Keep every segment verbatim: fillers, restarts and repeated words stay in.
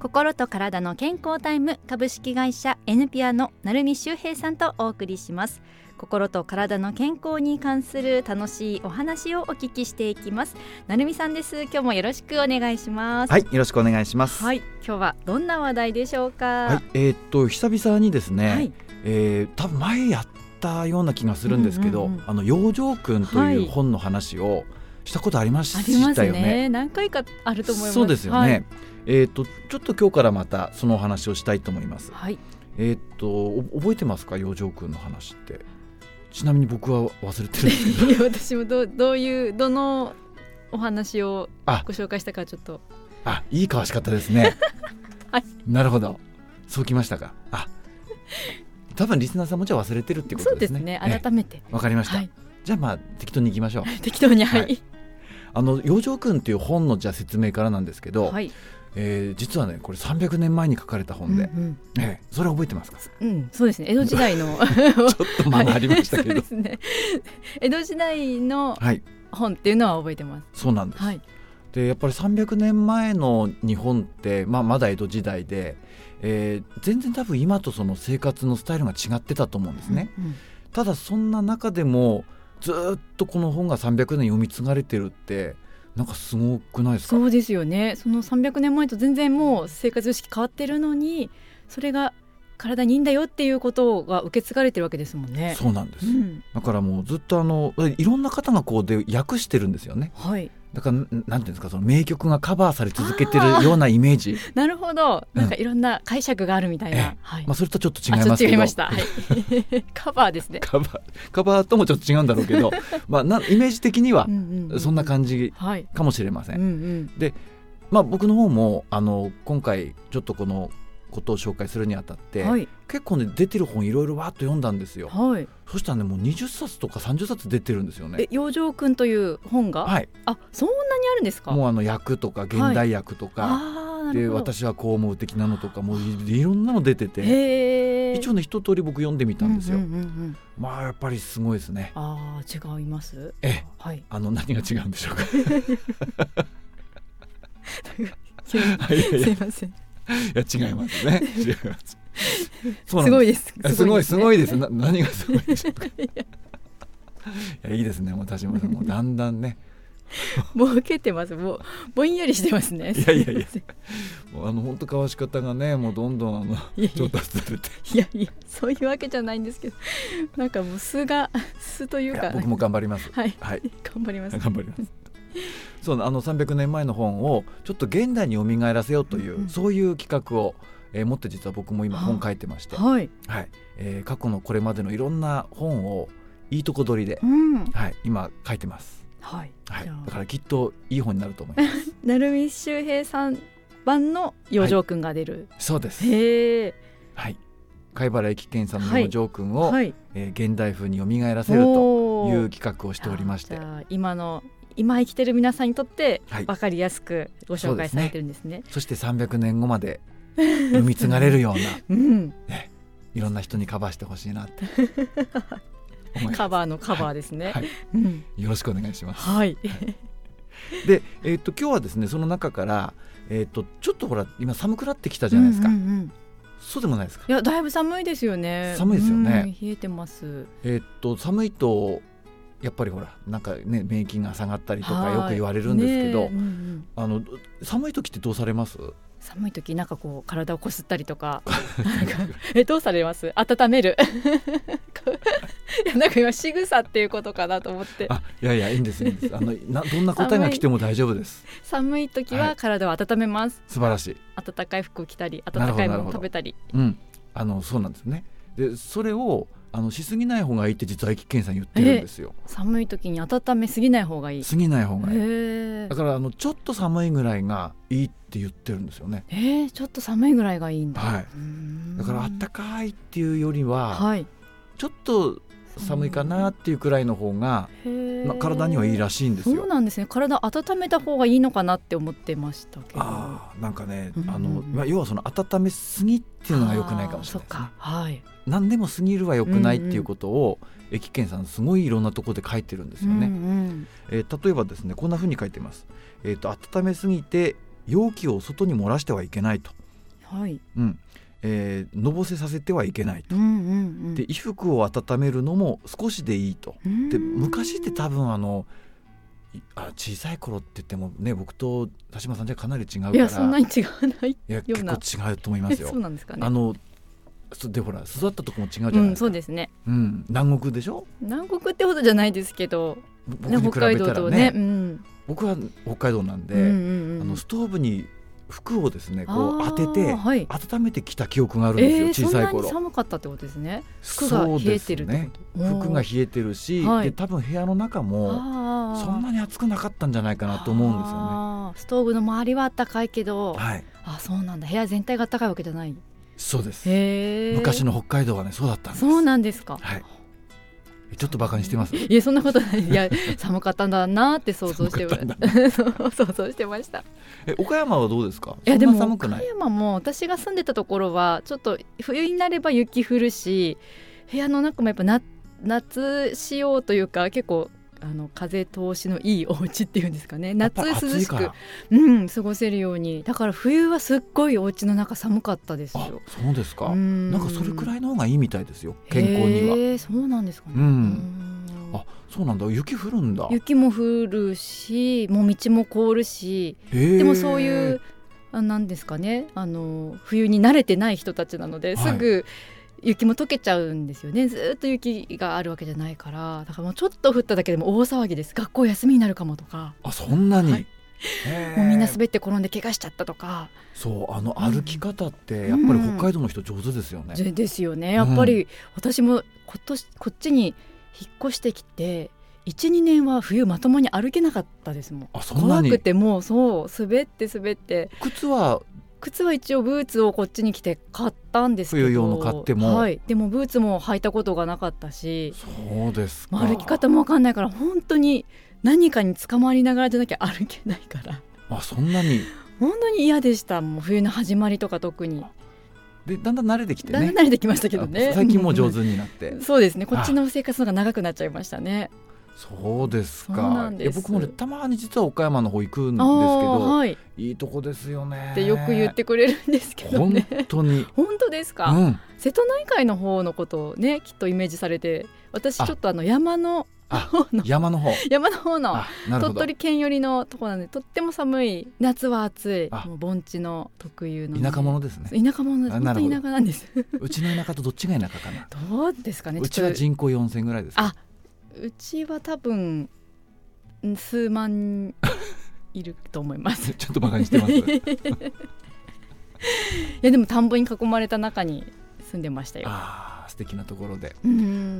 心と体の健康タイム、株式会社 エヌピアの成海修平さんとお送りします。心と体の健康に関する楽しいお話をお聞きしていきます。成海さんです。今日もよろしくお願いします。 はい、よろしくお願いします。 はい、今日はどんな話題でしょうか。 はい、えー、っと久々にですね、はい、えー、多分前やったような気がするんですけど、うんうんうん、あの養生訓という本の話をしたことありましたよね。 ありますね。何回かあると思います。 そうですよね、はい。えー、っとちょっと今日からまたそのお話をしたいと思います。 はい、 えー、っと覚えてますか、養生訓の話って。ちなみに僕は忘れてるんですけど私も ど, どういうどのお話をご紹介したかちょっと。 あ、いいかわし方ですね、 はい、 なるほど、そうきましたか。あ、多分リスナーさんもじゃあ忘れてるっていうことですね。 そうですね、改めてわかりました、はい、じゃあまあ適当にいきましょう適当に、はい、はい、 あの養生訓っていう本のじゃあ説明からなんですけど、 はい、 えー、実はねこれさんびゃくねんまえに書かれた本で、うんうん、えー、それ覚えてますか。 うん、そうですね、江戸時代のちょっと間がありましたけど、 はい、そうですね、江戸時代の本っていうのは覚えてます。 そうなんです、 はい、 でやっぱりさんびゃくねんまえの日本って、まあ、まだ江戸時代で、えー、全然多分今とその生活のスタイルが違ってたと思うんですね、うんうん、ただそんな中でもずっとこの本がさんびゃくねん読み継がれてるってなんかすごくないですか。 そうですよね。そのさんびゃくねんまえと全然もう生活様式変わってるのに、それが体にいいんだよっていうことが受け継がれてるわけですもんね。 そうなんです、 うん、 だからもうずっとあのいろんな方がこうで訳してるんですよね。 はい、 だからなんていうんですか、その名曲がカバーされ続けてるようなイメージ。 なるほど、なんかいろんな解釈があるみたいな、 うんはい、 まあ、それとちょっと違いますけど。 違いました、はい、カバーですね。 カバー、カバーともちょっと違うんだろうけどまあ、なイメージ的にはそんな感じかもしれません、 はい、うんうん、で、 まあ、僕の方もあの今回ちょっとこのことを紹介するにあたって、はい、結構ね出てる本いろいろわーっと読んだんですよ、はい、そしたらねもうにじゅっさつとかさんじゅっさつ出てるんですよね。 え、養生訓という本が、 はい、 あ、そんなにあるんですか。 もうあの訳とか現代訳とか、はい、で私はこう思う的なのとかもう い, いろんなの出てて、 へ一応ね一通り僕読んでみたんですよ、 うんうんうんうん、 まあやっぱりすごいですね。 あ、違います。 え、 はい、 あの何が違うんでしょうかすいませんいや違いますね違いますすごいです、 すごいすごいです。な何がすごいでしょうかいやいいですね、私ももうだんだんねもうけてます。もうぼんやりしてますね。 いやいやいやもうあの本当交わし方がねもうどんどんあの上達されて、 いやいやそういうわけじゃないんですけど、なんかもう素が素というか、 いや僕も頑張りますはい、 はい、 頑張ります頑張りますそうあのさんびゃくねんまえの本をちょっと現代に蘇らせようという、うんうん、そういう企画を、えー、持って実は僕も今本書いてまして、 はいはい、えー、過去のこれまでのいろんな本をいいとこ取りで、 うん、 はい、今書いてます、 はいはい、だからきっといい本になると思います成海修平さん版の養生訓が出る、 はい、そうです。 へー、 はい、貝原益賢さんの養生訓を、 はい、 えー、現代風に蘇らせるという企画をしておりまして、 じゃあ今の今生きてる皆さんにとって分かりやすくご紹介されてるんですね。はい、 そ, すね、そしてさんびゃくねんごまで読み継がれるような、 うんね、いろんな人にカバーしてほしいなってカバーのカバーですね、 はいはい、うん、よろしくお願いします。 はい、 で、えー、と今日はですねその中から、えー、とちょっとほら今寒くなってきたじゃないですか、うんうんうん、そうでもないですか。 いやだいぶ寒いですよね。 寒いですよね、 うん、冷えてます。 えー、と寒いとやっぱりほらなんかね免疫が下がったりとかよく言われるんですけど、ね、うんうん、あの寒い時ってどうされます？ 寒い時なんかこう体をこすったりとかなんかえどうされます？温めるいやなんか今仕草っていうことかなと思って。 あ、いやいやいいんですいいんです。あのなどんな答えが来ても大丈夫です。 寒い時は体を温めます、 はい、素晴らしい。 温かい服を着たり温かいものを食べたり、 うん、あのそうなんですね。でそれをあのしすぎない方がいいって実は益賢さん言ってるんですよ。 寒い時に温めすぎない方がいい。 すぎない方がいい。だからあのちょっと寒いぐらいがいいって言ってるんですよね。 えー、ちょっと寒いぐらいがいいんだ。 はい、だからあったかいっていうよりは、はい、ちょっと寒いかなっていうくらいの方が、まあ、体にはいいらしいんですよ。 そうなんですね。体温めた方がいいのかなって思ってましたけど。 あなんかね、あのまあ、要はその温めすぎっていうのが良くないかもしれないですね。 そっか、はい、 何でも過ぎるは良くないっていうことを益賢さんすごいいろんなところで書いてるんですよね、うんうんえー、例えばですねこんな風に書いてます、えーと、温めすぎて容器を外に漏らしてはいけないと、 はいうんえー、のぼせさせてはいけないと、 うんうんうん、 で衣服を温めるのも少しでいいと。で昔って多分あのあ小さい頃って言ってもね、僕と田島さんじゃかなり違うから、 いやそんなに違わないいやような、 結構違うと思いますよ。 そうなんですかね。 あのでほら育ったとこも違うじゃないですか、 うん、そうですね、 うん、南国でしょ。 南国ってほどじゃないですけど、 僕に比べたらね、 北海道とね、うん、 僕は北海道なんで、 うんうんうん、 あのストーブに服をですねこう当てて、はい、温めてきた記憶があるんですよ、えー、小さい頃。 そんなに寒かったってことですね。服が冷えてるってこと、 ね、服が冷えてるし、はい、で多分部屋の中もそんなに暑くなかったんじゃないかなと思うんですよね。 ストーブの周りは暖かいけど、 はい、 あそうなんだ、部屋全体が暖かいわけじゃない。 そうです。 へー、 昔の北海道はねそうだったんです。 そうなんですか。 はい、ちょっとバカにしてます。 いやそんなことない。いや寒かったんだなって想像して想像してました。 え岡山はどうですか。 いやでも寒くない。 岡山も私が住んでたところはちょっと冬になれば雪降るし、部屋の中もやっぱな夏仕様というか結構あの風通しのいいお家っていうんですかね、夏涼しく、うん、過ごせるように。だから冬はすっごいお家の中寒かったですよ。 あそうですか。んなんかそれくらいの方がいいみたいですよ、健康には。 へー、そうなんですかね。 うん、あそうなんだ。雪降るんだ。 雪も降るし、もう道も凍るし、でもそういうあなんですかね、あの冬に慣れてない人たちなので、はい、すぐ雪も溶けちゃうんですよね。ずっと雪があるわけじゃないから、だからもうちょっと降っただけでも大騒ぎです。学校休みになるかもとか。 あそんなに、はい、 もうみんな滑って転んで怪我しちゃったとか。 そうあの歩き方ってやっぱり北海道の人上手ですよね、 うん、ですよね。やっぱり私も今年こっちに引っ越してきて いちにねんは冬まともに歩けなかったですもん。 あそんなに怖くてもうそう滑って滑って。 靴は靴は一応ブーツをこっちに来て買ったんですけど、 冬用の買っても、 はい、でもブーツも履いたことがなかったし。 そうですか。 歩き方も分かんないから、本当に何かに捕まりながらじゃなきゃ歩けないから。 あそんなに本当に嫌でした。もう冬の始まりとか特に。 でだんだん慣れてきてね。 だんだん慣れてきましたけどね。 最近もう上手になって、 うん、そうですね。こっちの生活の方が長くなっちゃいましたね。 そうですか。 そうなんです。 いや僕もねたまに実は岡山の方行くんですけど、はい、いいとこですよねってよく言ってくれるんですけどね。 本当に本当ですか、 うん、 瀬戸内海の方のことをねきっとイメージされて、私ちょっとあの山の方の山の方山の方の鳥取県寄りのところなんで、とっても寒い、夏は暑い、もう盆地の特有の、ね、 田舎者ですね。 田舎者です。本当に田舎なんです。 うちの田舎とどっちが田舎かな。 どうですかね。 うちは人口よんせんぐらいですか。 あうちは多分数万いると思います。 ちょっとバカにしてますいやでも田んぼに囲まれた中に住んでましたよ。 あ素敵なところで、 うん、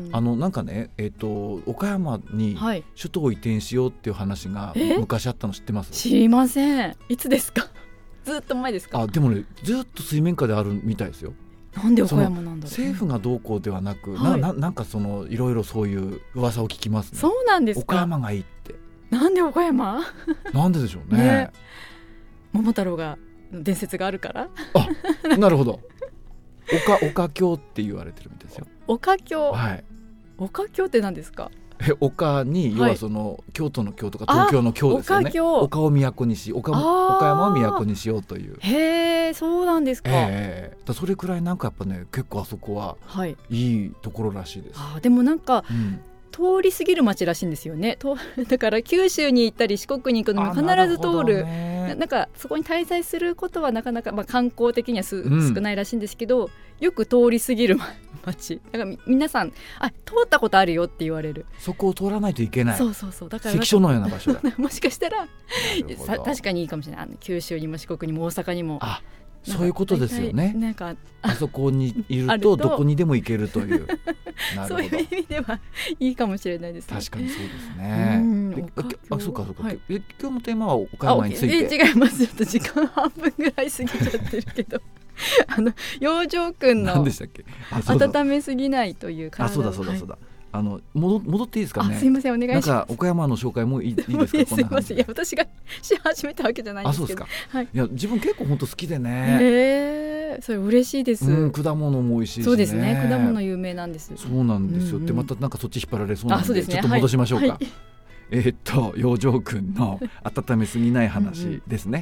あのなんかね、えーと、岡山に首都を移転しようっていう話が昔あったの知ってます？ 知りません。いつですか？ずっと前ですか？ あでもねずっと水面下であるみたいですよ。 なんで岡山なんだろう。 政府がどうこうではなく、 はい、 な, な, なんかそのいろいろそういう噂を聞きますね。 そうなんですか。 岡山がいいって。 なんで岡山？ なんででしょう ね, ね。桃太郎が伝説があるから。 あなるほど。岡岡京って言われてるみたいですよ。 岡京、 はい、 岡京って何ですか？ え岡に要はその、はい、京都の京とか東京の京ですよね。岡を都にし 岡, 岡山を都にしようという。 へえそうなんですか。 えー、だそれくらいなんかやっぱね結構あそこは、はい、いいところらしいです。 あでもなんか、 うん、 通り過ぎる街らしいんですよね。とだから九州に行ったり四国に行くのも必ず通る、な, なんかそこに滞在することはなかなか、まあ、観光的にはす、うん、少ないらしいんですけど、よく通り過ぎる街だから皆さんあ通ったことあるよって言われる。 そこを通らないといけない。 そうそうそう。だから関所のような場所だもしかしたら確かにいいかもしれない。あの九州にも四国にも大阪にも。あそういうことですよね。 なんかあ, あそこにいるとどこにでも行けるというなるほど。 そういう意味ではいいかもしれないですね。 確かにそうですね。あそうかそうか、はい、え今日のテーマは岡山について。 違います。ちょっと時間半分ぐらい過ぎちゃってるけどあの養生くんの何でしたっけ？あそうだ温めすぎないという体を。 あそうだそうだそうだ、はい、あの 戻, 戻っていいですかね。 あすいませんお願いします。 なんか岡山の紹介もい い, いいですか？ すいません。いや私がし始めたわけじゃないんですけど。あそうですか、はい、いや自分結構本当好きでね。 へーそれ嬉しいです、 うん、果物も美味しいしね。 そうですね果物有名なんです。 そうなんですよ、うんうん、でまたなんかそっち引っ張られそうなん で, あそうです、ね、 ちょっと戻しましょうか、 はいはい、 えー、っと養生くんの温めすぎない話ですね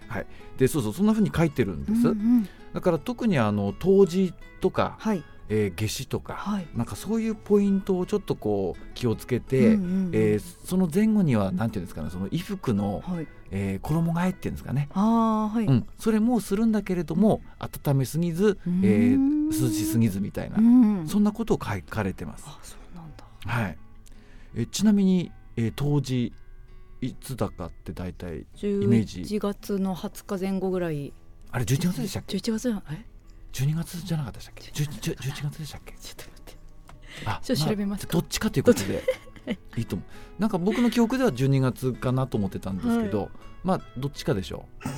はい、でそうそうそんな風に書いてるんです、 うんうん、 だから特にあの冬至とか、 はいえー、夏至とか、 はい、 なんかそういうポイントをちょっとこう気をつけて、 うんうんうん、 えー、その前後にはなんていうんですかね、その衣服の、 はい、 えー、衣替えっていうんですかね、 あ、はい、 うん、それもするんだけれども温めすぎず、えー、涼しすぎずみたいな、うん、そんなことを書かれてます。 あ、そうなんだ、 はい、えちなみに、えー、冬至いつだかって大体イメージ、 じゅういちがつのはつかぜん後ぐらい、 あれじゅういちがつでしたっけ？ じゅういちがつじゃない、 じゅうにがつじゃなかったでしたっけ？じゅういちがつでしたっけ？ ちょっと待って、 あ、 ちょっと調べますか、 まあ、どっちかということでいいと思う。なんか僕の記憶ではじゅうにがつかなと思ってたんですけど、はい、まあどっちかでしょう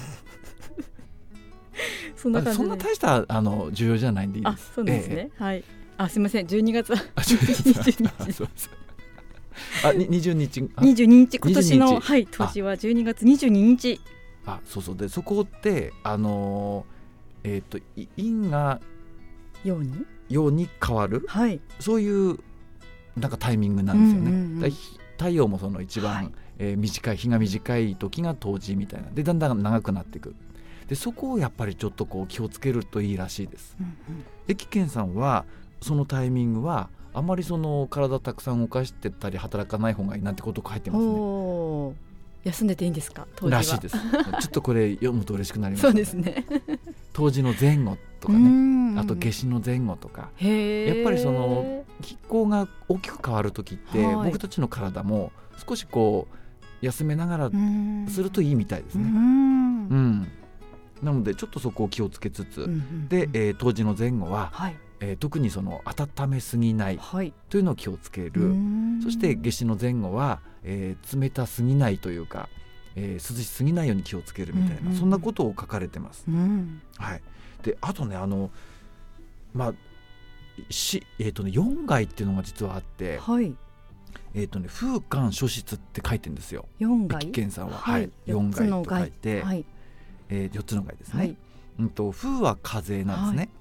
そんな感じで、そんな大したあの重要じゃないんでいいです。 あ、そうですね、えー、はい、あ、すみません、じゅうにがつあ、じゅうにがつあ、にじゅうにち、 にじゅうににち、今年の、はい、年はじゅうにがつにじゅうににち。 あ、そうそう、でそこってあのー、えっ、ー、と陰が陽に陽に変わる、 はい、 そういうなんかタイミングなんですよね、 うんうんうん、 だ太陽もその一番、はい、えー、短い日が短い時が冬至みたいなで、だんだん長くなっていく。でそこをやっぱりちょっとこう気をつけるといいらしいです、うんうん、駅健さんはそのタイミングはあまりその体たくさん動かしてたり働かない方がいいなんてことを書いてますね。 お、休んでていいんですか、当時は。 らしいです。ちょっとこれ読むと嬉しくなります、ね、 そうですね冬至の前後とかね、あと夏至の前後とか、へやっぱりその気候が大きく変わる時って、はい、僕たちの体も少しこう休めながらするといいみたいですね。うん、うん、なのでちょっとそこを気をつけつつ、うんうんうん、で、えー、冬至の前後は、はい、えー、特にその温めすぎないというのを気をつける、はい、そして夏至の前後は、えー、冷たすぎないというか、えー、涼しすぎないように気をつけるみたいな、うんうんうん、そんなことを書かれてます、うん、はい、であとねあのまあし、えーとね、よん害っていうのが実はあって、はい、えーとね、風寒暑湿って書いてるんですよ。 よん害、 駅健さんは、はい、よん害と書いて、はい、えー、よっつの害ですね、はい、うん、と風は風なんですね、はい、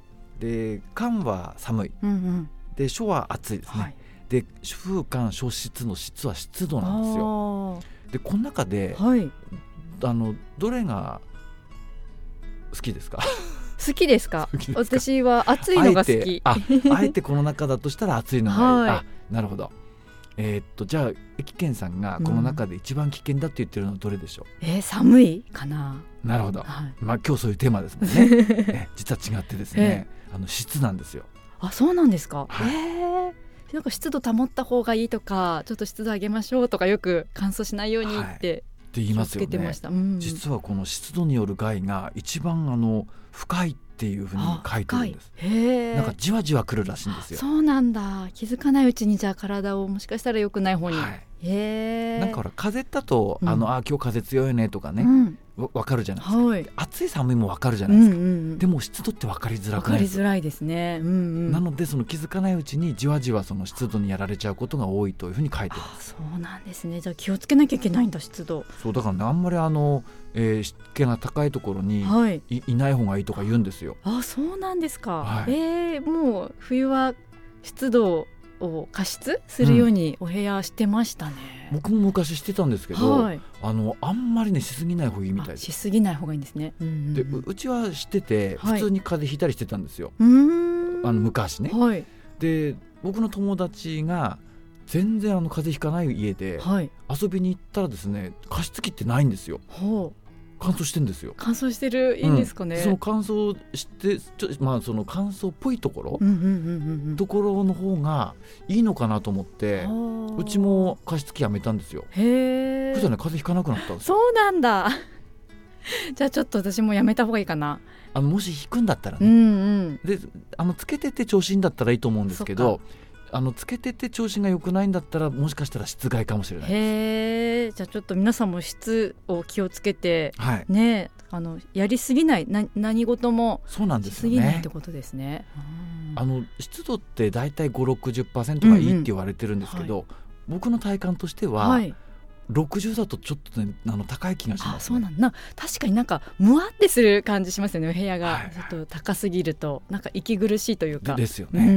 で寒は寒い、うんうん、で暑は暑いですね、はい、で風寒暑湿の湿は湿度なんですよ。でこの中で、はい、あのどれが好きですか？ 好きですか？私は暑いのが好き。 あえて、あ、あえてこの中だとしたら暑いのがいい、はい、あ、なるほど。えー、っとじゃあ駅健さんがこの中で一番危険だって言ってるのはどれでしょう？ うん、えー、寒いかな。なるほど、はい、まあ、今日そういうテーマですもんねえ実は違ってですね、あの湿なんですよ。 あ、そうなんですか、はい、えー、なんか湿度保った方がいいとか、ちょっと湿度上げましょうとか、よく乾燥しないようにって、はい、って言いますよね、うん、実はこの湿度による害が一番あの深いっていうふうに書いてるんです。へ、なんかじわじわくるらしいんですよ。 そうなんだ。気づかないうちにじゃあ体をもしかしたら良くない方に、はい、へ、 なんかほら風邪だと、うん、あのあ今日風強いねとかね、うん、分かるじゃないですか、はい、暑い寒いも分かるじゃないですか、うんうんうん、でも湿度って分かりづらくないですか？ 分かりづらいですね、うんうん、 なのでその気づかないうちにじわじわその湿度にやられちゃうことが多いというふうに書いてます。 そうなんですね。じゃあ気をつけなきゃいけないんだ、湿度。 そうだからね、あんまりあの、えー、湿気が高いところに い,、はい、いない方がいいとか言うんですよ。 あ、そうなんですか、はい、えー、もう冬は湿度を加湿するようにお部屋してましたね、 うん、僕も昔してたんですけど、はい、あのあんまりねしすぎない方がいいみたいです。 しすぎない方がいいんですね、うんうんうん、 で う, うちはしてて普通に風邪ひいたりしてたんですよ、 はい、うーん、 あの昔ね、はい、で僕の友達が全然あの風邪ひかない家で、はい、遊びに行ったらですね、加湿器ってないんですよ。ほう、乾燥してるんですよ。 乾燥してる、いいんですかね、 うん、その乾燥してちょ、まあ、その乾燥っぽいところ、うんうんうんうん、ところの方がいいのかなと思ってうちも加湿器やめたんですよ。へー、そしたらね風邪ひかなくなったんですよ。 そうなんだじゃあちょっと私もやめた方がいいかな。 あのもし引くんだったらね、うんうん、であのつけてて調子いいんだったらいいと思うんですけど、あのつけてて調子が良くないんだったらもしかしたら湿害かもしれないです。 へー、じゃあちょっと皆さんも湿を気をつけて、はい、ね、あのやりすぎない、な何事もしすぎないってことですね。 うん、あの湿度ってだいたいごじゅう、ろくじゅっパーセント がいいって言われてるんですけど、うんうん、はい、僕の体感としては、はい、ろくじゅうだとちょっと、ね、あの高い気がします、ね、あ、そうなんだ。 確かになんかムワってする感じしますよね、お部屋が、はいはい、ちょっと高すぎるとなんか息苦しいというか。 でですよね、うんうんうん、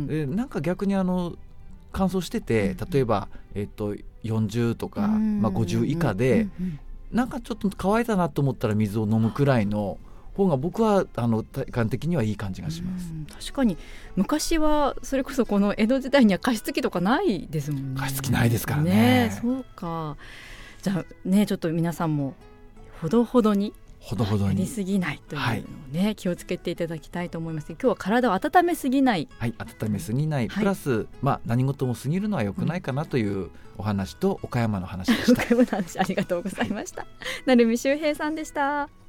でなんか逆にあの乾燥してて、例えば、えー、とよんじゅうとか、まあ、ごじゅう以下でなんかちょっと乾いたなと思ったら水を飲むくらいの方が僕はあの体感的にはいい感じがします。 確かに昔はそれこそこの江戸時代には加湿器とかないですもんね。 加湿器ないですから ね, ねそうか。じゃあねちょっと皆さんもほどほどにほどほどにやりすぎないというのをね、 はい、 気をつけていただきたいと思います。今日は体を温めすぎない、 はい、温めすぎない、 はい、 プラス、まあ、何事も過ぎるのは良くないかなというお話と岡山の話でした。 岡山の話ありがとうございました。成海秀平さんでした。